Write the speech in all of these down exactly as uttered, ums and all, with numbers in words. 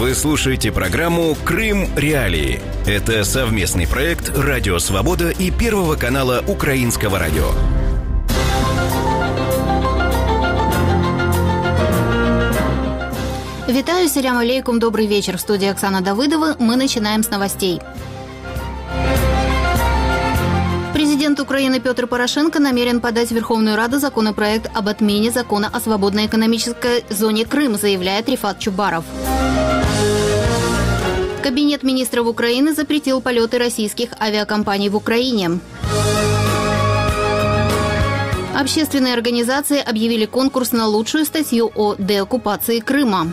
Вы слушаете программу «Крым. Реалии». Это совместный проект «Радио Свобода» и Первого канала Украинского радио. Витаю, салям алейкум, добрый вечер. В студии Оксана Давыдова. Мы начинаем с новостей. Президент Украины Петр Порошенко намерен подать в Верховную Раду законопроект об отмене закона о свободной экономической зоне Крым, заявляет Рифат Чубаров. Кабинет министров Украины запретил полеты российских авиакомпаний в Украине. Общественные организации объявили конкурс на лучшую статью о деоккупации Крыма.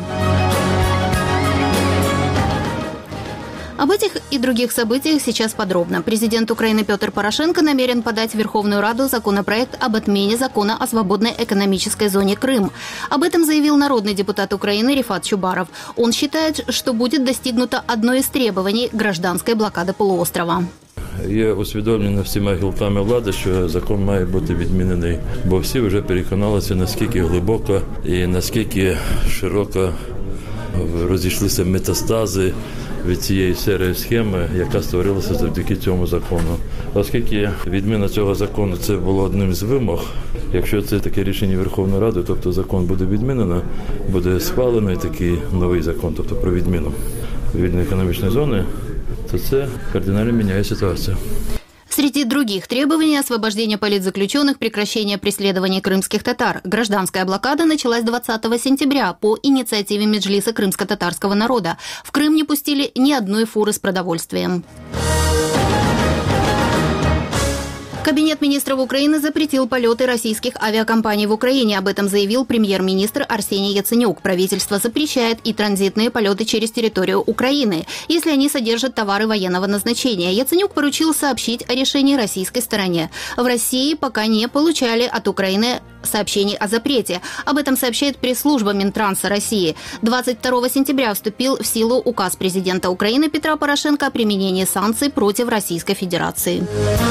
Об этих и других событиях сейчас подробно. Президент Украины Петр Порошенко намерен подать в Верховную Раду законопроект об отмене закона о свободной экономической зоне Крым. Об этом заявил народный депутат Украины Рифат Чубаров. Он считает, что будет достигнуто одно из требований гражданской блокады полуострова. Є усвідомлено всіма гілками влади, що закон має бути відмінений, бо всі вже переконалися, наскільки глибоко і наскільки широко розійшлися метастази від цієї серії схеми, яка створилася завдяки цьому закону. Оскільки відміна цього закону це було одним з вимог, якщо це таке рішення Верховної Ради, тобто закон буде відмінено, буде схвалено такий новий закон, тобто про відміну вільної економічної зони, то це кардинально міняє ситуацію. Среди других требований – освобождение политзаключенных, прекращение преследования крымских татар. Гражданская блокада началась двадцатого сентября по инициативе Меджлиса крымско-татарского народа. В Крым не пустили ни одной фуры с продовольствием. Кабинет министров Украины запретил полеты российских авиакомпаний в Украине. Об этом заявил премьер-министр Арсений Яценюк. Правительство запрещает и транзитные полеты через территорию Украины, если они содержат товары военного назначения. Яценюк поручил сообщить о решении российской стороне. В России пока не получали от Украины сообщений о запрете. Об этом сообщает пресс-служба Минтранса России. двадцать второго сентября вступил в силу указ президента Украины Петра Порошенко о применении санкций против Российской Федерации.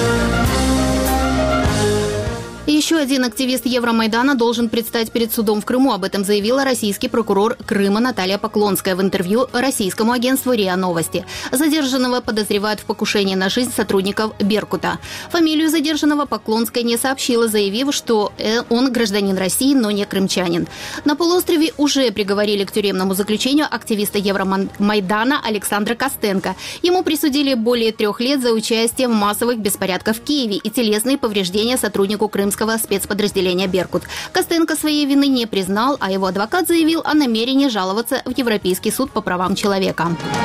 Еще один активист Евромайдана должен предстать перед судом в Крыму. Об этом заявила российский прокурор Крыма Наталья Поклонская в интервью российскому агентству РИА Новости. Задержанного подозревают в покушении на жизнь сотрудников Беркута. Фамилию задержанного Поклонская не сообщила, заявив, что он гражданин России, но не крымчанин. На полуострове уже приговорили к тюремному заключению активиста Евромайдана Александра Костенко. Ему присудили более трех лет за участие в массовых беспорядках в Киеве и телесные повреждения сотруднику крымского спецподразделения «Беркут». Костенко своей вины не признал, а его адвокат заявил о намерении жаловаться в Европейский суд по правам человека.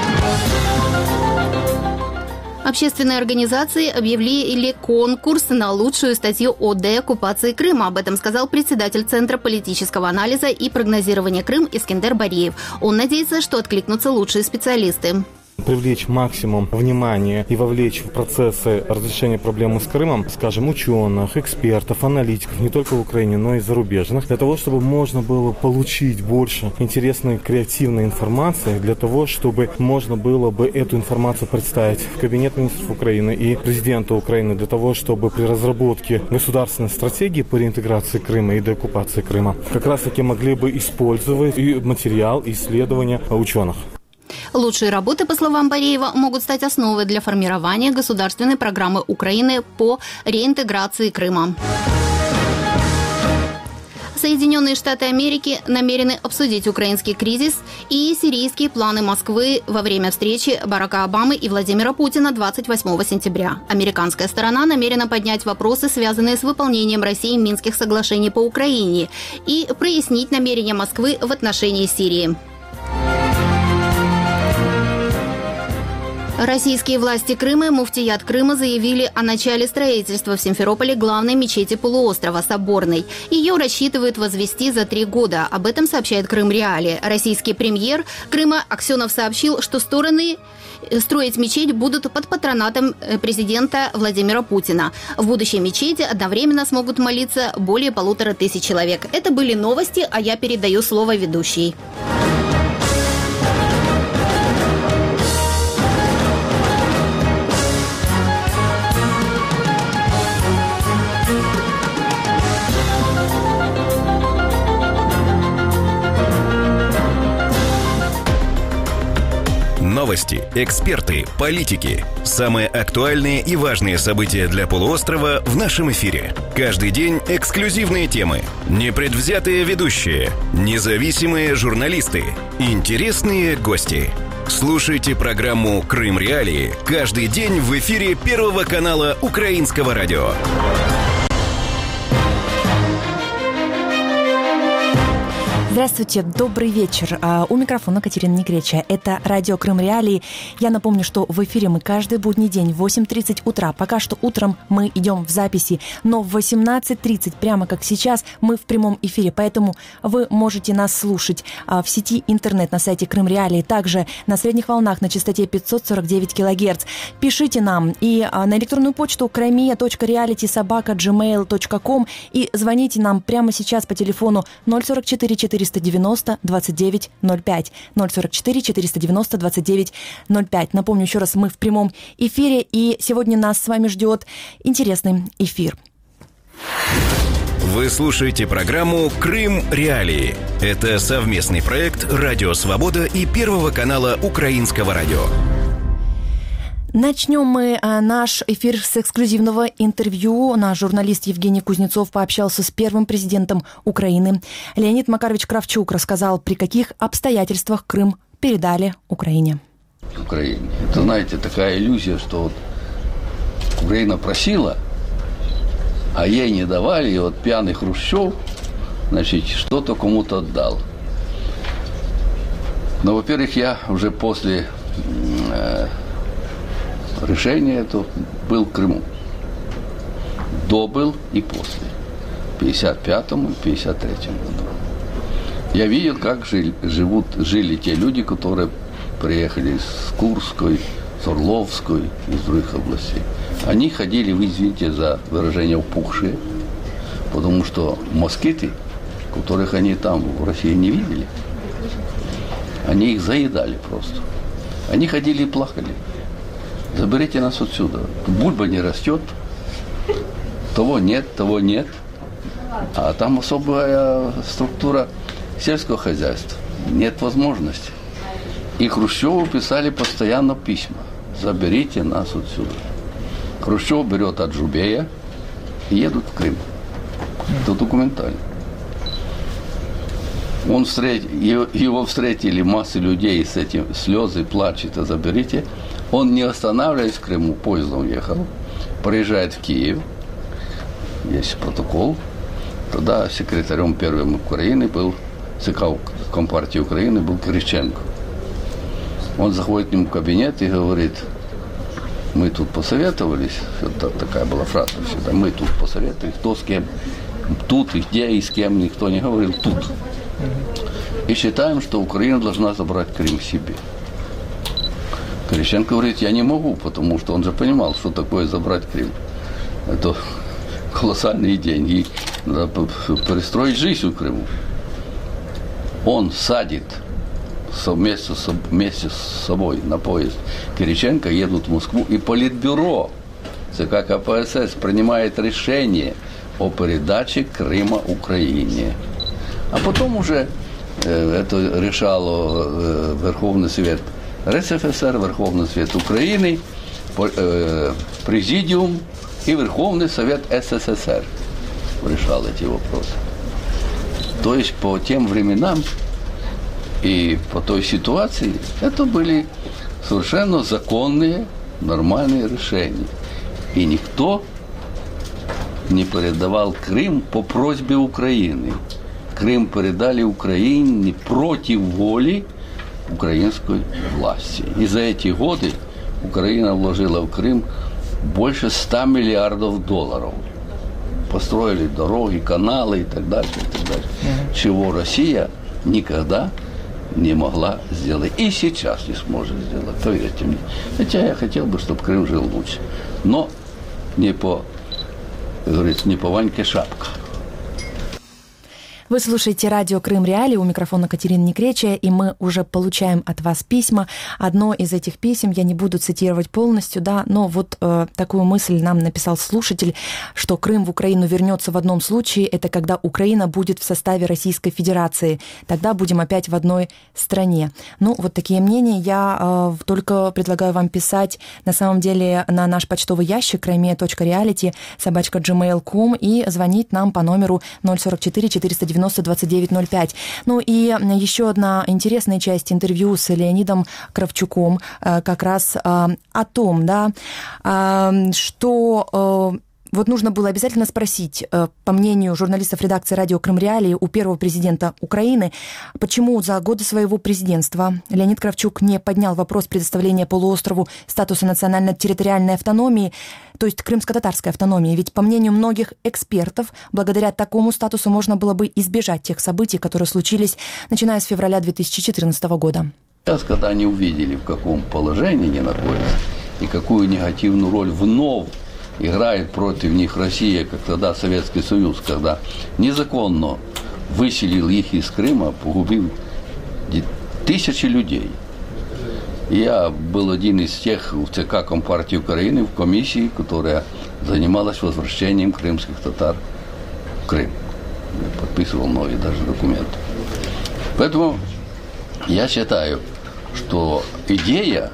Общественные организации объявили конкурс на лучшую статью о деоккупации Крыма. Об этом сказал председатель Центра политического анализа и прогнозирования Крым Искендер Бариев. Он надеется, что откликнутся лучшие специалисты. Привлечь максимум внимания и вовлечь в процессы разрешения проблемы с Крымом, скажем, ученых, экспертов, аналитиков, не только в Украине, но и зарубежных, для того, чтобы можно было получить больше интересной, креативной информации, для того, чтобы можно было бы эту информацию представить в Кабинет министров Украины и президенту Украины, для того, чтобы при разработке государственной стратегии по реинтеграции Крыма и деоккупации Крыма как раз-таки могли бы использовать и материал, и исследования ученых. Лучшие работы, по словам Бареева, могут стать основой для формирования государственной программы Украины по реинтеграции Крыма. Соединенные Штаты Америки намерены обсудить украинский кризис и сирийские планы Москвы во время встречи Барака Обамы и Владимира Путина двадцать восьмого сентября. Американская сторона намерена поднять вопросы, связанные с выполнением Россией Минских соглашений по Украине, и прояснить намерения Москвы в отношении Сирии. Российские власти Крыма и муфтият Крыма заявили о начале строительства в Симферополе главной мечети полуострова Соборной. Ее рассчитывают возвести за три года. Об этом сообщает Крым Реалии. Российский премьер Крыма Аксенов сообщил, что стороны строить мечеть будут под патронатом президента Владимира Путина. В будущей мечети одновременно смогут молиться более полутора тысяч человек. Это были новости, а я передаю слово ведущей. Новости, эксперты, политики. Самые актуальные и важные события для полуострова в нашем эфире. Каждый день эксклюзивные темы, непредвзятые ведущие, независимые журналисты, интересные гости. Слушайте программу «Крым Реалии» каждый день в эфире Первого канала Украинского радио. Здравствуйте, добрый вечер. У микрофона Катерина Негреча. Это радио «Крым Реалии». Я напомню, что в эфире мы каждый будний день в восемь тридцать утра. Пока что утром мы идем в записи, но в восемнадцать тридцать, прямо как сейчас, мы в прямом эфире. Поэтому вы можете нас слушать в сети интернет на сайте Крым Реалии, также на средних волнах на частоте пятьсот сорок девять килогерц. Пишите нам и на электронную почту краймия точка реалити собака джимейл точка ком и звоните нам прямо сейчас по телефону ноль сорок четыре четыреста девяносто двадцать девять ноль пять. ноль сорок четыре четыреста девяносто двадцать девять ноль пять. Напомню еще раз, мы в прямом эфире, и сегодня нас с вами ждет интересный эфир. Вы слушаете программу «Крым Реалии». Это совместный проект «Радио Свобода» и Первого канала Украинского радио. Начнем мы наш эфир с эксклюзивного интервью. Наш журналист Евгений Кузнецов пообщался с первым президентом Украины. Леонид Макарович Кравчук рассказал, при каких обстоятельствах Крым передали Украине. Украине. Это, знаете, такая иллюзия, что вот Украина просила, а ей не давали, и вот пьяный Хрущев, значит, что-то кому-то отдал. Но, во-первых, я уже после э, решение это был в Крыму. До был и после. В пятьдесят пятом и пятьдесят третьем году. Я видел, как жили, живут, жили те люди, которые приехали с Курской, с Орловской, из других областей. Они ходили, вы извините за выражение, опухшие, потому что москиты, которых они там в России не видели, они их заедали просто. Они ходили и плакали. Заберите нас отсюда. Бульба не растет, того нет, того нет. А там особая структура сельского хозяйства. Нет возможности. И Хрущеву писали постоянно письма. Заберите нас отсюда. Хрущев берет от Жубея и едут в Крым. Это документально. Он встретил, его встретили массы людей с этим, слезы, плач, это заберите. Он, не останавливаясь в Крыму, поездом ехал, приезжает в Киев, есть протокол. Тогда секретарем первым Украины был, ЦК Компартии Украины был Кириченко. Он заходит к нему в кабинет и говорит: мы тут посоветовались, это такая была фраза всегда, мы тут посоветовались, кто с кем, тут и где и с кем, никто не говорил, тут. И считаем, что Украина должна забрать Крым себе. Кириченко говорит: я не могу, потому что он же понимал, что такое забрать Крым. Это колоссальные деньги. Надо перестроить жизнь в Крыму. Он садит вместе с, вместе с собой на поезд Кириченко, едут в Москву, и Политбюро ЦК КПСС принимает решение о передаче Крыма Украине. А потом уже э, это решало э, Верховный Совет РСФСР, Верховный Совет Украины, Президиум и Верховный Совет СССР решал эти вопросы. То есть по тем временам и по той ситуации это были совершенно законные, нормальные решения. И никто не передавал Крым по просьбе Украины. Крым передали Украине против воли украинской власти. И за эти годы Украина вложила в Крым больше ста миллиардов долларов. Построили дороги, каналы и так дальше, и так дальше. Mm-hmm. Чего Россия никогда не могла сделать. И сейчас не сможет сделать, поверьте мне. Хотя я хотел бы, чтобы Крым жил лучше. Но не по, говорится, не по Ваньке шапка. Вы слушаете радио Крым Реалии, у микрофона Катерина Некречия, и мы уже получаем от вас письма. Одно из этих писем я не буду цитировать полностью, да, но вот э, такую мысль нам написал слушатель, что Крым в Украину вернется в одном случае, это когда Украина будет в составе Российской Федерации. Тогда будем опять в одной стране. Ну, вот такие мнения. Я э, только предлагаю вам писать на самом деле на наш почтовый ящик крайме точка реалити собака джи мейл точка ком и звонить нам по номеру ноль сорок четыре четыреста девяносто двадцать девять ноль пять. Ну и еще одна интересная часть интервью с Леонидом Кравчуком как раз о том, да, что вот нужно было обязательно спросить, по мнению журналистов редакции радио Крым Реалии, у первого президента Украины, почему за годы своего президентства Леонид Кравчук не поднял вопрос предоставления полуострову статуса национально-территориальной автономии, то есть крымско-татарской автономии. Ведь, по мнению многих экспертов, благодаря такому статусу можно было бы избежать тех событий, которые случились, начиная с февраля две тысячи четырнадцатого года. Сейчас, когда они увидели, в каком положении они находятся, и какую негативную роль вновь играет против них Россия, как тогда Советский Союз, когда незаконно выселил их из Крыма, погубил тысячи людей. Я был один из тех в ЦК Компартии Украины, в комиссии, которая занималась возвращением крымских татар в Крым. Я подписывал многие даже документы. Поэтому я считаю, что идея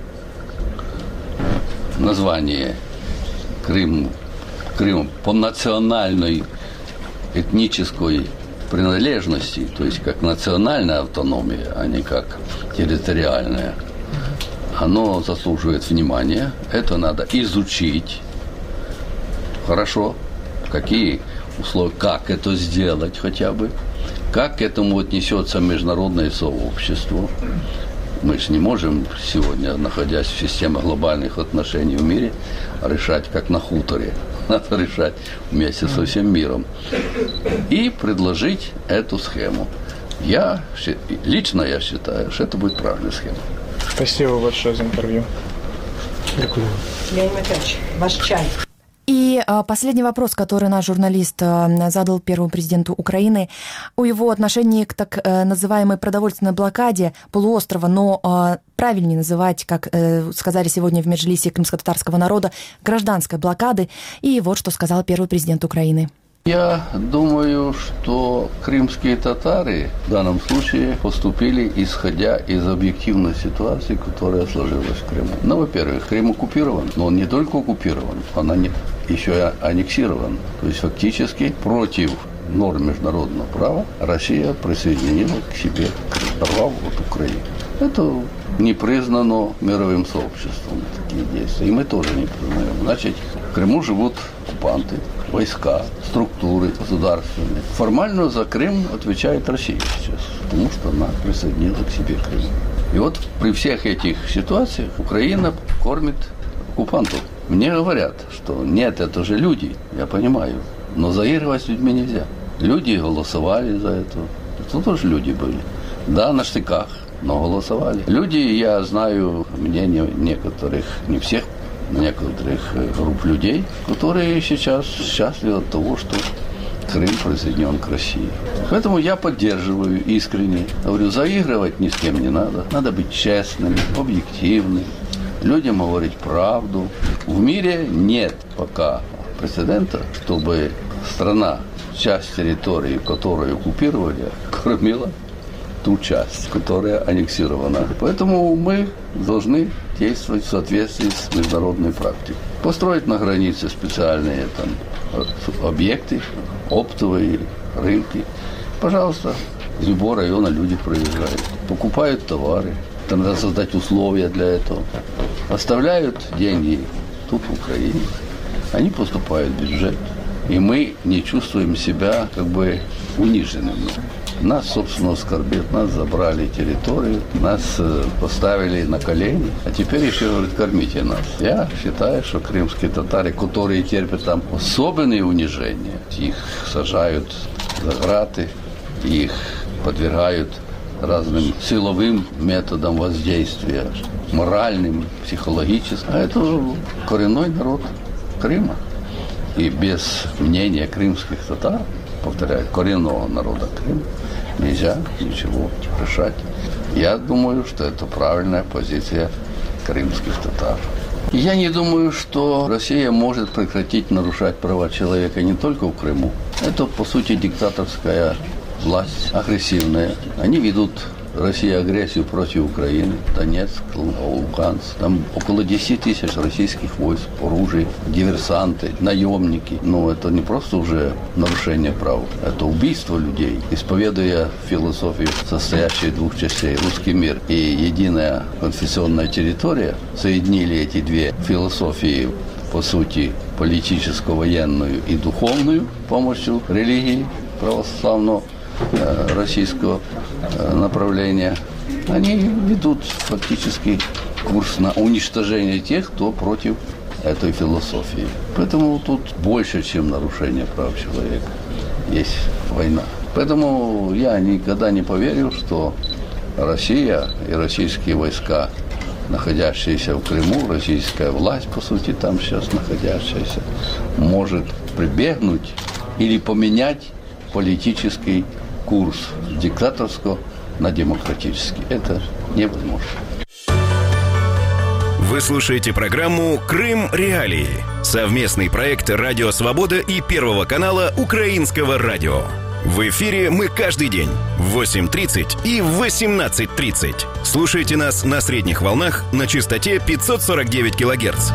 названия Крым, Крым по национальной этнической принадлежности, то есть как национальная автономия, а не как территориальная, оно заслуживает внимания. Это надо изучить хорошо, какие условия, как это сделать хотя бы, как к этому отнесется международное сообщество. Мы же не можем сегодня, находясь в системе глобальных отношений в мире, решать как на хуторе. Надо решать вместе со всем миром. И предложить эту схему. Я, лично я считаю, что это будет правильная схема. Спасибо большое за интервью. Дякую. Леонид Матвеевич, ваш чай. И а, последний вопрос, который наш журналист а, задал первому президенту Украины, о его отношении к так а, называемой продовольственной блокаде полуострова, но а, правильнее называть, как а, сказали сегодня в Меджлисе крымско-татарского народа, гражданской блокады. И вот что сказал первый президент Украины. Я думаю, что крымские татары в данном случае поступили, исходя из объективной ситуации, которая сложилась в Крыму. Ну, во-первых, Крым оккупирован, но он не только оккупирован, он еще и аннексирован. То есть фактически против норм международного права Россия присоединила к себе права от Украины. Это не признано мировым сообществом, такие действия. И мы тоже не признаем. Значит, в Крыму живут оккупанты, войска, структуры государственные. Формально за Крым отвечает Россия сейчас, потому что она присоединила к себе Крым. И вот при всех этих ситуациях Украина кормит оккупантов. Мне говорят, что нет, это же люди, я понимаю, но заигрывать с людьми нельзя. Люди голосовали за это. Это тоже люди были. Да, на штыках, но голосовали. Люди, я знаю мнение некоторых, не всех, некоторых групп людей, которые сейчас счастливы от того, что Крым присоединен к России. Поэтому я поддерживаю искренне. Говорю, заигрывать ни с кем не надо. Надо быть честным, объективным, людям говорить правду. В мире нет пока прецедента, чтобы страна, часть территории, которую оккупировали, кормила ту часть, которая аннексирована. Поэтому мы должны действовать в соответствии с международной практикой. Построить на границе специальные там объекты, оптовые рынки. Пожалуйста, из любого района люди проезжают, покупают товары. Там надо создать условия для этого. Оставляют деньги тут, в Украине. Они поступают в бюджет. И мы не чувствуем себя как бы униженными. Нас, собственно, оскорбят, нас забрали территорию, нас поставили на колени, а теперь еще говорят, кормите нас. Я считаю, что крымские татары, которые терпят там особенные унижения, их сажают за граты, их подвергают разным силовым методам воздействия, моральным, психологическим. А это коренной народ Крыма. И без мнения крымских татар повторяю, коренного народа Крыма, нельзя ничего решать. Я думаю, что это правильная позиция крымских татар. Я не думаю, что Россия может прекратить нарушать права человека не только в Крыму. Это, по сути, диктаторская власть, агрессивная. Они ведут, Россия, агрессию против Украины, Донецк, Луганск. Там около десять тысяч российских войск, оружие, диверсанты, наемники. Но это не просто уже нарушение прав, это убийство людей. Исповедуя философию, состоящую из двух частей, русский мир и единая конфессионная территория, соединили эти две философии, по сути, политическую, военную и духовную, с помощью религии православного российского направления, они ведут фактически курс на уничтожение тех, кто против этой философии. Поэтому тут больше, чем нарушение прав человека, есть война. Поэтому я никогда не поверю, что Россия и российские войска, находящиеся в Крыму, российская власть, по сути, там сейчас находящаяся, может прибегнуть или поменять политический курс диктаторского на демократический. Это невозможно. Вы слушаете программу «Крым Реалии». Совместный проект «Радио Свобода» и Первого канала Украинского радио. В эфире мы каждый день в восемь тридцать и в восемнадцать тридцать. Слушайте нас на средних волнах на частоте пятьсот сорок девять килогерц.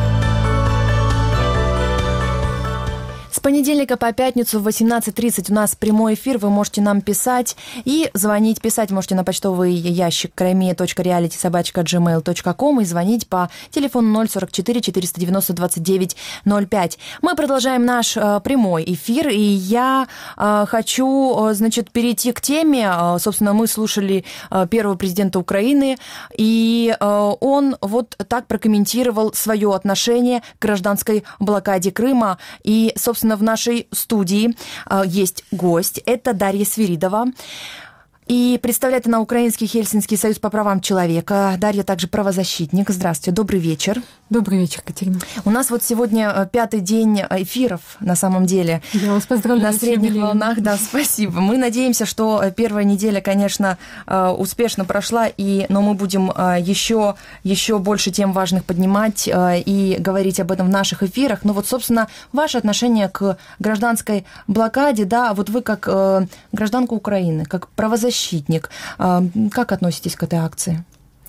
С понедельника по пятницу в восемнадцать тридцать у нас прямой эфир. Вы можете нам писать и звонить. Писать можете на почтовый ящик крайме точка реалити собака джи мейл точка ком и звонить по телефону ноль сорок четыре четыреста девяносто двадцать девять ноль пять. Мы продолжаем наш э, прямой эфир, и я э, хочу, э, значит, перейти к теме. Э, собственно, мы слушали э, первого президента Украины, и э, он вот так прокомментировал свое отношение к гражданской блокаде Крыма. И, собственно, в нашей студии э, есть гость. Это Дарья Свиридова. И представляет она Украинский Хельсинский союз по правам человека. Дарья также правозащитник. Здравствуйте, добрый вечер. Добрый вечер, Катерина. У нас вот сегодня пятый день эфиров, на самом деле. Я вас поздравляю. На средних волнах, да, спасибо. Мы надеемся, что первая неделя, конечно, успешно прошла, и, но мы будем еще, еще больше тем важных поднимать и говорить об этом в наших эфирах. Но вот, собственно, ваше отношение к гражданской блокаде, да, вот вы как гражданка Украины, как правозащитник, как относитесь к этой акции?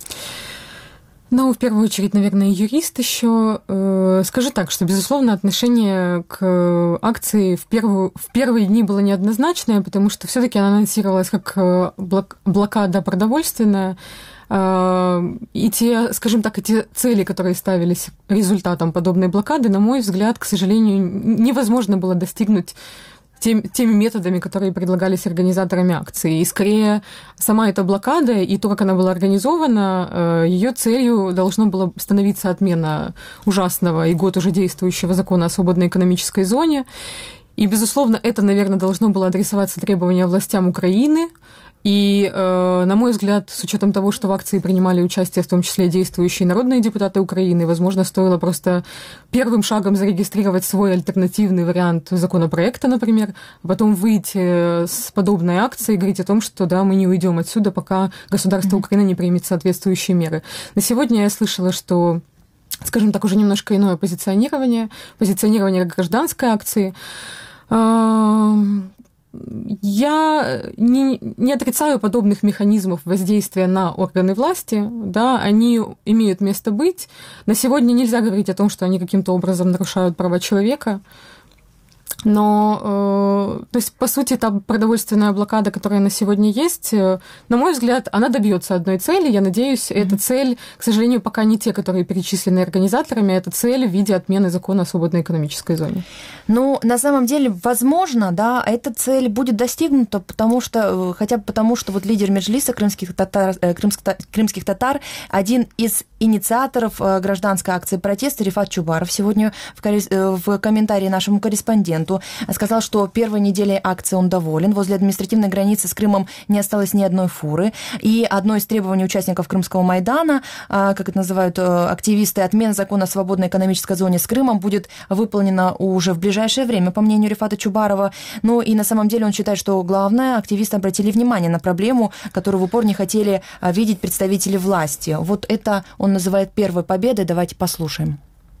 Ну, в первую очередь, наверное, юрист еще. Скажу так, что, безусловно, отношение к акции в, первую, в первые дни было неоднозначное, потому что все-таки она анонсировалась как блокада продовольственная. И те, скажем так, эти цели, которые ставились результатом подобной блокады, на мой взгляд, к сожалению, невозможно было достигнуть теми методами, которые предлагались организаторами акции. И скорее сама эта блокада и то, как она была организована, ее целью должно было становиться отмена ужасного и год уже действующего закона о свободной экономической зоне. И, безусловно, это, наверное, должно было адресоваться требования властям Украины. И, э, на мой взгляд, с учетом того, что в акции принимали участие в том числе действующие народные депутаты Украины, возможно, стоило просто первым шагом зарегистрировать свой альтернативный вариант законопроекта, например, а потом выйти с подобной акцией и говорить о том, что да, мы не уйдем отсюда, пока государство Украины не примет соответствующие меры. На сегодня я слышала, что, скажем так, уже немножко иное позиционирование, позиционирование гражданской акции. Я не, не отрицаю подобных механизмов воздействия на органы власти, да, они имеют место быть. На сегодня нельзя говорить о том, что они каким-то образом нарушают права человека. Но, э, то есть, по сути, та продовольственная блокада, которая на сегодня есть, э, на мой взгляд, она добьется одной цели. Я надеюсь, mm-hmm. эта цель, к сожалению, пока не те, которые перечислены организаторами, это цель в виде отмены закона о свободной экономической зоне. Ну, на самом деле, возможно, да, эта цель будет достигнута, потому что, хотя бы потому, что вот лидер Меджлиса крымских татар, крымских, крымских татар, один из инициаторов гражданской акции протеста Рифат Чубаров сегодня в, в комментарии нашему корреспонденту минуту, сказал, что первой неделей акции он доволен. Возле административной границы с Крымом не осталось ни одной фуры. И одно из требований участников Крымского Майдана, как это называют активисты, отмена закона о свободной экономической зоне с Крымом будет выполнена уже в ближайшее время, по мнению Рифата Чубарова. Ну и на самом деле он считает, что главное, активисты обратили внимание на проблему, которую в упор не хотели видеть представители власти. Вот это он называет первой победой. Давайте послушаем.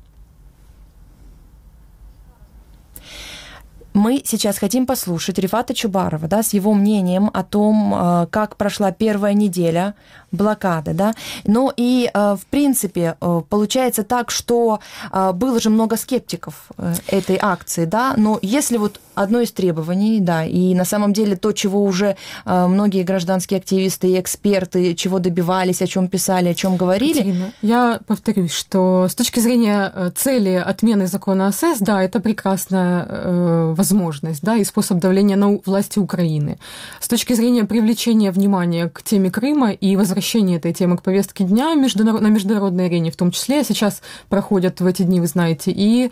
Мы сейчас хотим послушать Рифата Чубарова, да, с его мнением о том, как прошла первая неделя блокады, да. Ну и, в принципе, получается так, что было же много скептиков этой акции, да, но если вот одно из требований, да, и на самом деле то, чего уже многие гражданские активисты и эксперты, чего добивались, о чем писали, о чем говорили. Катерина, я повторюсь, что с точки зрения цели отмены закона АСЭС, да, это прекрасная возможность, да, и способ давления на власти Украины. С точки зрения привлечения внимания к теме Крыма и возвращения этой темы к повестке дня на международной арене, в том числе сейчас проходят в эти дни, вы знаете, и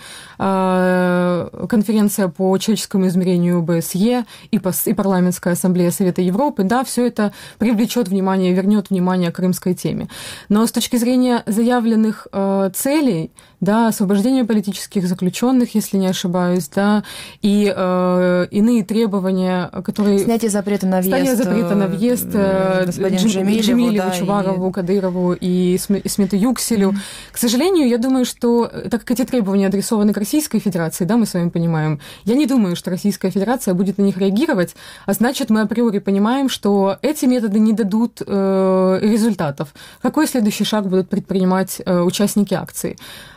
э, конференция по человеческому измерению о бэ эс е, и, и парламентская ассамблея Совета Европы, да, все это привлечет внимание, вернет внимание к крымской теме. Но с точки зрения заявленных э, целей, да, освобождение политических заключенных, если не ошибаюсь, да, и э, иные требования, которые... Снятие запрета на въезд. Снятие запрета на въезд э, Джемилеву, Джемилеву, да, Чубарову, и... Кадырову и Смету Юкселю. Mm-hmm. К сожалению, я думаю, что, так как эти требования адресованы к Российской Федерации, да, мы с вами понимаем, я не думаю, что Российская Федерация будет на них реагировать, а значит, мы априори понимаем, что эти методы не дадут э, результатов. Какой следующий шаг будут предпринимать э, участники акции?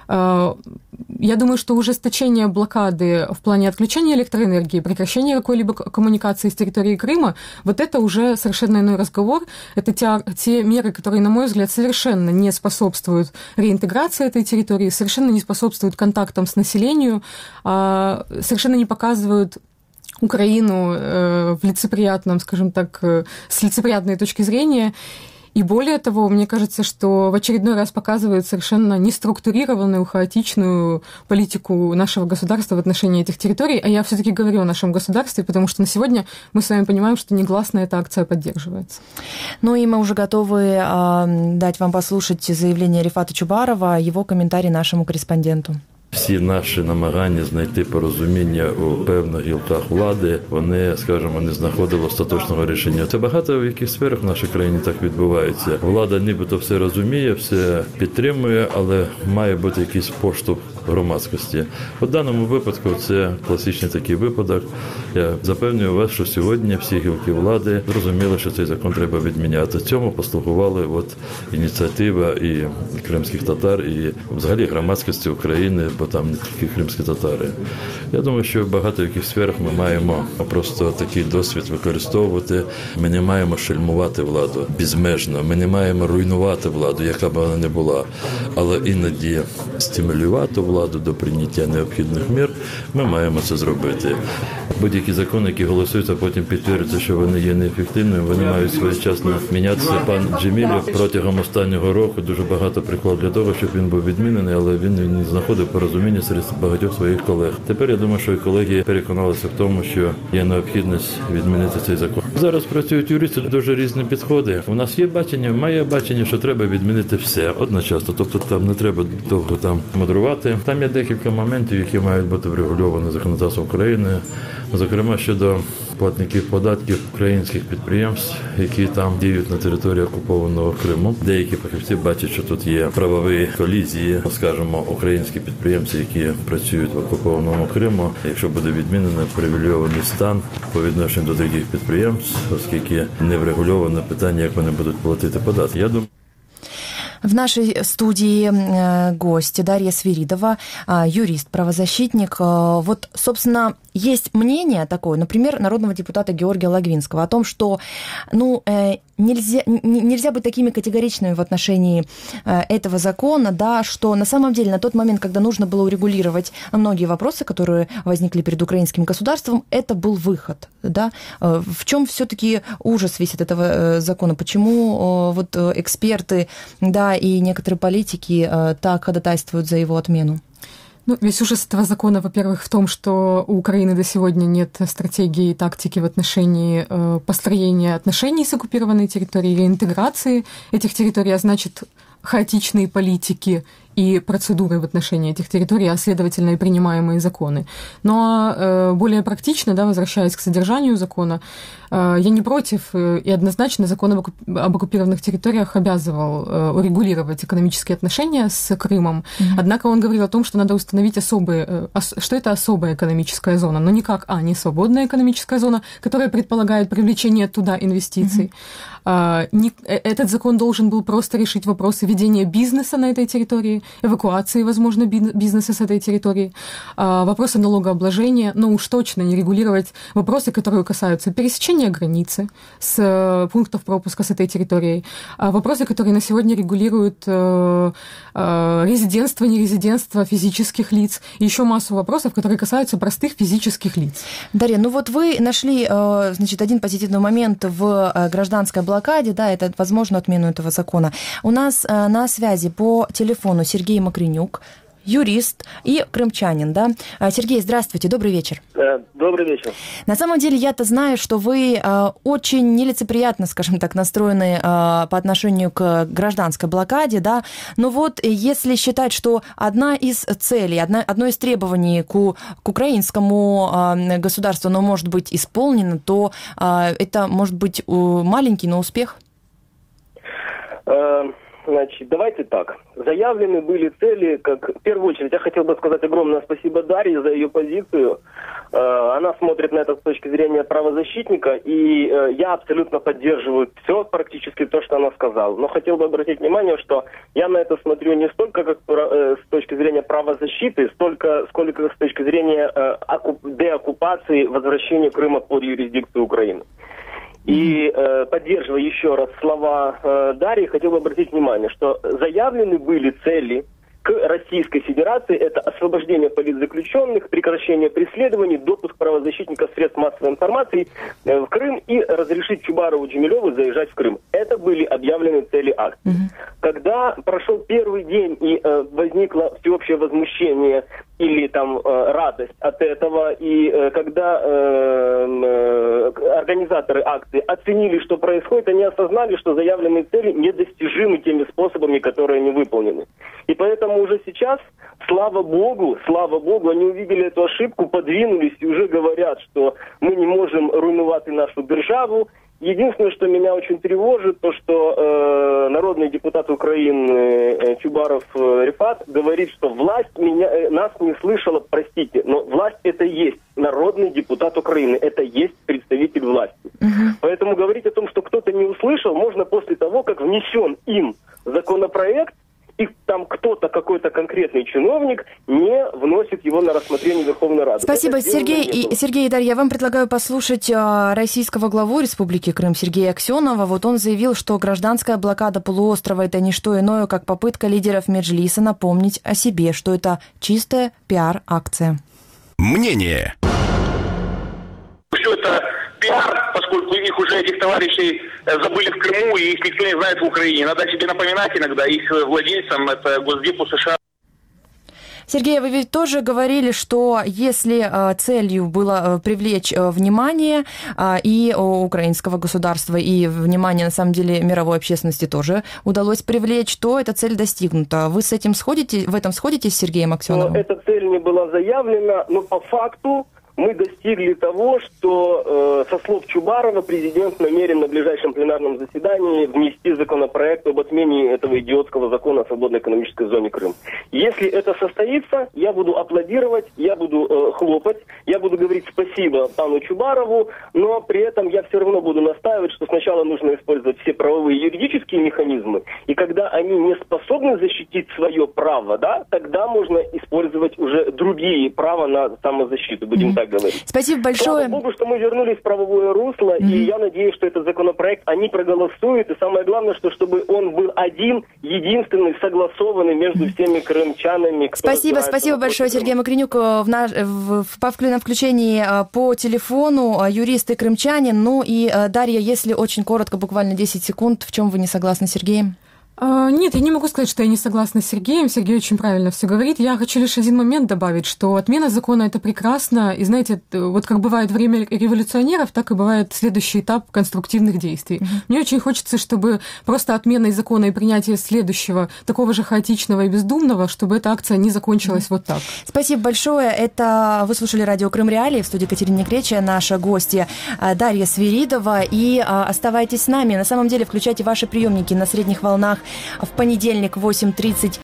Я думаю, что ужесточение блокады в плане отключения электроэнергии, прекращения какой-либо коммуникации с территории Крыма, вот это уже совершенно иной разговор. Это те, те меры, которые, на мой взгляд, совершенно не способствуют реинтеграции этой территории, совершенно не способствуют контактам с населением, совершенно не показывают Украину в лицеприятном, скажем так, с лицеприятной точки зрения. И более того, мне кажется, что в очередной раз показывают совершенно неструктурированную, хаотичную политику нашего государства в отношении этих территорий. А я все-таки говорю о нашем государстве, потому что на сегодня мы с вами понимаем, что негласно эта акция поддерживается. Ну и мы уже готовы э, дать вам послушать заявление Рифата Чубарова, его комментарий нашему корреспонденту. Всі наші намагання знайти порозуміння у певних гілках влади, вони, скажімо, не знаходили остаточного рішення. Це багато в яких сферах в нашій країні так відбувається. Влада нібито все розуміє, все підтримує, але має бути якийсь поштовх громадськості. У даному випадку це класичний такий випадок. Я запевнюю вас, що сьогодні всі гілки влади зрозуміли, що цей закон треба відміняти. Цьому послугували от ініціатива і кримських татар, і взагалі громадськості України, бо там не тільки кримські татари. Я думаю, що багато в яких сферах ми маємо просто такий досвід використовувати. Ми не маємо шельмувати владу безмежно, ми не маємо руйнувати владу, яка б вона не була, але іноді стимулювати владу до прийняття необхідних мір, ми маємо це зробити. Будь-які закони, які голосуються, потім підтверджуються, що вони є неефективними, вони мають своєчасно мінятися. Пан Джемілєв протягом останнього року дуже багато приклав для того, щоб він був відмінений, але він не знаходив порозуміння серед багатьох своїх колег. Тепер я думаю, що і колеги переконалися в тому, що є необхідність відмінити цей закон. Зараз працюють юристи, дуже різні підходи. У нас є бачення, має бачення, що треба відмінити все одночасно. Тобто там не треба довго там мудрувати. Там є декілька моментів, які мають бути врегульовані законодавством України. Зокрема, щодо платників податків українських підприємств, які там діють на території окупованого Криму. Деякі фахівці бачать, що тут є правові колізії, скажімо, українські підприємці, які працюють в окупованому Криму. Якщо буде відмінено привілейований стан по відношенню до таких підприємств, оскільки не врегульоване питання, як вони будуть платити податки. Я думаю, в нашей студии гость Дарья Свиридова, юрист, правозащитник. Вот, собственно, есть мнение такое, например, народного депутата Георгия Логвинского о том, что ну, нельзя, нельзя быть такими категоричными в отношении этого закона, да, что на самом деле на тот момент, когда нужно было урегулировать многие вопросы, которые возникли перед украинским государством, это был выход. Да? В чем все-таки ужас весь от этого закона? Почему вот эксперты, да, и некоторые политики так ходатайствуют за его отмену? Ну, весь ужас этого закона, во-первых, в том, что у Украины до сегодня нет стратегии и тактики в отношении э, построения отношений с оккупированной территорией или интеграции этих территорий, а значит, хаотичные политики и процедуры в отношении этих территорий, а следовательно и принимаемые законы. Но э, более практично, да, возвращаясь к содержанию закона, э, я не против, э, и однозначно закон об, оккуп... об оккупированных территориях обязывал э, урегулировать экономические отношения с Крымом. Mm-hmm. Однако он говорил о том, что надо установить особые, э, ос... что это особая экономическая зона, но не как, а, не свободная экономическая зона, которая предполагает привлечение туда инвестиций. Mm-hmm. Э, не... Этот закон должен был просто решить вопросы ведения бизнеса на этой территории, эвакуации, возможно, бизнеса с этой территории, вопросы налогообложения, но уж точно не регулировать вопросы, которые касаются пересечения границы с пунктов пропуска с этой территорией, вопросы, которые на сегодня регулируют резидентство, нерезидентство физических лиц, и еще массу вопросов, которые касаются простых физических лиц. Дарья, ну вот вы нашли, значит, один позитивный момент в гражданской блокаде, да, это, возможно, отмену этого закона. У нас на связи по телефону Сергей Макренюк, юрист и крымчанин, да. Сергей, здравствуйте, добрый вечер. Добрый вечер. На самом деле, я-то знаю, что вы очень нелицеприятно, скажем так, настроены по отношению к гражданской блокаде, да, но вот если считать, что одна из целей, одна, одно из требований к, к украинскому государству, оно может быть исполнено, то это может быть маленький, но успех? Значит, давайте так. Заявлены были цели, как в первую очередь я хотел бы сказать огромное спасибо Дарье за ее позицию. Она смотрит на это с точки зрения правозащитника, и я абсолютно поддерживаю все, практически то, что она сказала. Но хотел бы обратить внимание, что я на это смотрю не столько как с точки зрения правозащиты, столько сколько с точки зрения деоккупации, возвращения Крыма под юрисдикцию Украины. И э, поддерживая еще раз слова э, Дарьи, хотел бы обратить внимание, что заявлены были цели к Российской Федерации, это освобождение политзаключенных, прекращение преследований, допуск правозащитников средств массовой информации э, в Крым и разрешить Чубарову, Джемилеву заезжать в Крым. Это были объявлены цели акции. Mm-hmm. Когда прошел первый день и э, возникло всеобщее возмущение или там э, радость от этого, и э, когда э, э, организаторы акции оценили, что происходит, они осознали, что заявленные цели недостижимы теми способами, которые не выполнены. И поэтому уже сейчас, слава богу, слава богу, они увидели эту ошибку, подвинулись и уже говорят, что мы не можем руйнувати нашу державу. Единственное, что меня очень тревожит, то, что э, народный депутат Украины э, Чубаров э, Рифат говорит, что власть меня, э, нас не слышала, простите, но власть это и есть народный депутат Украины, это и есть представитель власти. Uh-huh. Поэтому говорить о том, что кто-то не услышал, можно после того, как внесен им законопроект, и там кто-то, какой-то конкретный чиновник не вносит его на рассмотрение Верховной Рады. Спасибо, Сергей и, Сергей и Дарья. Я вам предлагаю послушать российского главу Республики Крым Сергея Аксенова. Вот он заявил, что гражданская блокада полуострова – это не что иное, как попытка лидеров Меджлиса напомнить о себе, что это чистая пиар-акция. Мнение. Все это пиар, поскольку их уже, этих товарищей, забыли в Крыму, и их никто не знает в Украине. Надо себе напоминать иногда, их владельцам, это Госдепу США. Сергей, вы ведь тоже говорили, что если целью было привлечь внимание и украинского государства, и внимание, на самом деле, мировой общественности тоже удалось привлечь, то эта цель достигнута. Вы с этим сходите, в этом сходитесь с Сергеем Аксеновым? Эта цель не была заявлена, но по факту мы достигли того, что, э, со слов Чубарова, президент намерен на ближайшем пленарном заседании внести законопроект об отмене этого идиотского закона о свободной экономической зоне Крым. Если это состоится, я буду аплодировать, я буду э, хлопать, я буду говорить спасибо пану Чубарову, но при этом я все равно буду настаивать, что сначала нужно использовать все правовые и юридические механизмы, и когда они не способны защитить свое право, да, тогда можно использовать уже другие права на самозащиту, будем mm-hmm. так говорить. Спасибо большое. Слава богу, что мы вернулись в правовое русло, mm-hmm. и я надеюсь, что этот законопроект они проголосуют, и самое главное, что чтобы он был один, единственный, согласованный между всеми крымчанами. Спасибо, спасибо большое, Сергей Макренюк, в, наш, в, в, на включении по телефону, юрист и крымчанин. Ну и, Дарья, если очень коротко, буквально десять секунд, в чем вы не согласны с Сергеем? Нет, я не могу сказать, что я не согласна с Сергеем. Сергей очень правильно все говорит. Я хочу лишь один момент добавить, что отмена закона – это прекрасно. И знаете, вот как бывает время революционеров, так и бывает следующий этап конструктивных действий. Mm-hmm. Мне очень хочется, чтобы просто отменой закона и принятие следующего, такого же хаотичного и бездумного, чтобы эта акция не закончилась mm-hmm. вот так. Спасибо большое. Это вы слушали радио Крым Реалии. В студии Катерина Негречия, наша гостья Дарья Свиридова. И оставайтесь с нами. На самом деле, включайте ваши приемники на средних волнах в понедельник в восемь тридцать